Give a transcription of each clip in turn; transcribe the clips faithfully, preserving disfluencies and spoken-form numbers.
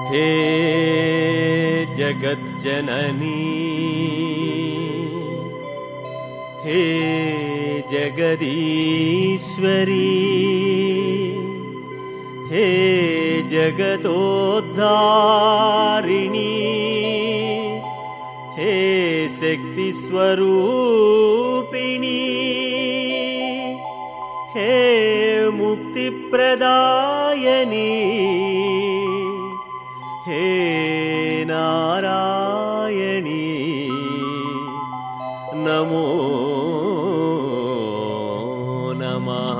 हे जगज्जननी हे जगदीश्वरी हे जगतोद्धारिणी हे शक्तिस्वरूपिणी हे मुक्तिप्रदायिनी हे नारायणी नमो नमः।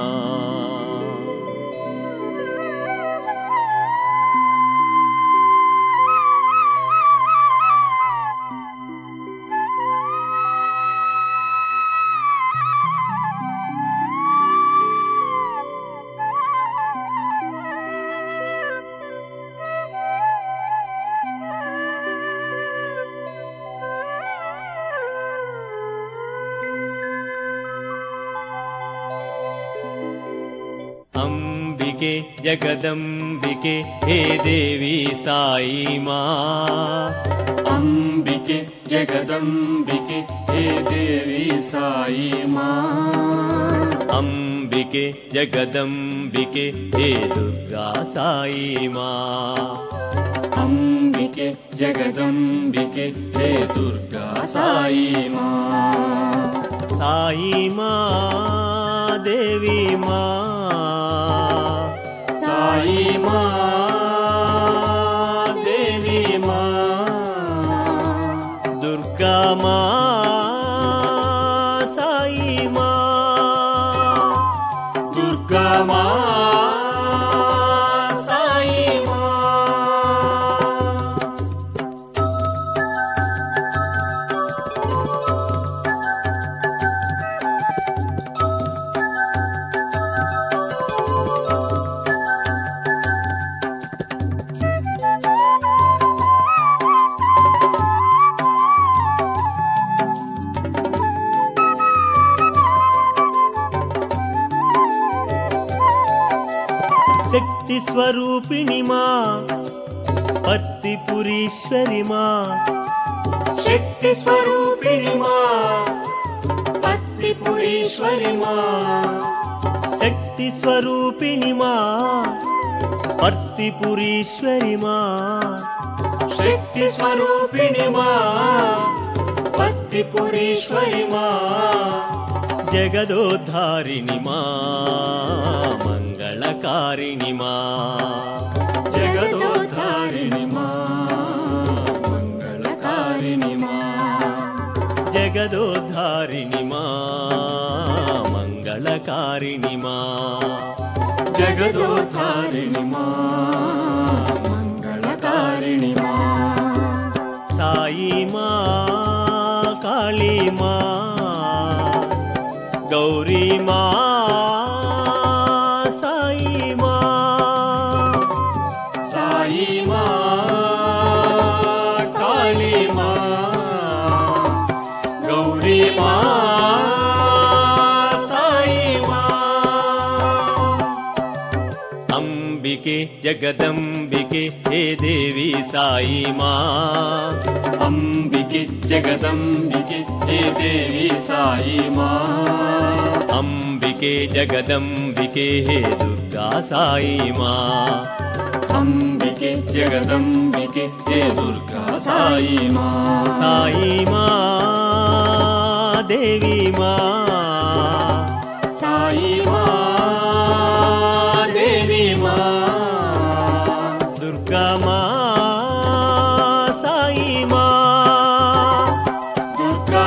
अंबिके जगदंबिके हे देवी साई मां। अंबिके जगदंबिके हे देवी साई मां। अंबिके जगदंबिके हे दुर्गा साई मां। अंबिके जगदंबिके हे दुर्गा साई मां। साई मां देवी मां साई मां देवी मां। दुर्गा मां साई मां। दुर्गा मां साई शक्ति स्वरूपिणी मां पत्तिपुरीश्वरी मां। शक्ति स्वरूपिणी मां पत्तिपुरीश्वरी मां। शक्ति स्वरूपिणी मां पत्तिपुरीश्वरी मां। शक्ति स्वरूपिणी मां पत्तिपुरीश्वरी मां। जगदोद्धारिणी मां मंगलकारिणी मां। जगदोद्धारिणी मां मंगलकारिणी मां। जगदोद्धारिणी मां मंगलकारिणी मां। जगदोद्धारिणी मां मंगलकारिणी मां। साई मां काली मां गौरी मां साई मां। साई मां काली मां गौरी मां साई मां। अंबिके जगदंबिके हे देवी साई मां। अंबिके जगदंबिके हे देवी साई मां। अंबिके जगदंबिके हे दुर्गा साई मां। अंबिके जगदंबिके हे दुर्गा साई मां। साई मां देवी मां। साई मां देवी मां। दुर्गा मां साई मां। दुर्गा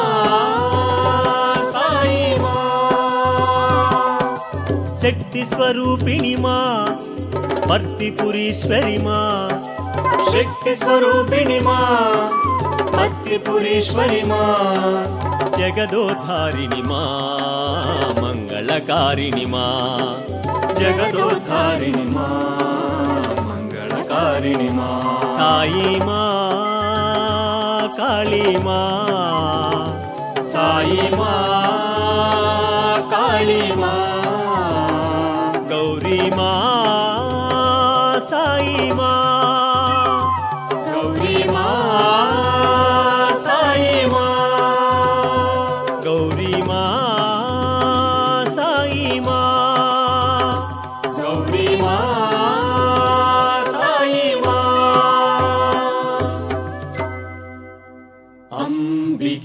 मां साई मां। शक्ति स्वरूपिणी मां पत्तिपुरीश्वरी मां। शक्ति स्वरूपिणी मां पत्तिपुरीश्वरी मां। जगदोद्धारिणी मां मंगलकारिणी मां। जगदोद्धारिणी मां मंगलकारिणी मां। साई मां काली मां। साई मां काली मां। गौरी मां साई मां।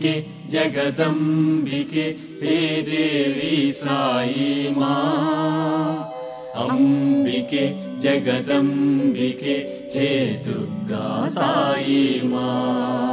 ಅಂಬಿಕೆ ಜಗದಂಬಿಕೆ ಹೇ ದೇವಿ ಸಾಯಿ ಮಾ. ಅಂಬಿಕೆ ಜಗದಂಬಿಕೆ ಹೇ ದುರ್ಗಾ ಸಾಯಿ ಮಾ.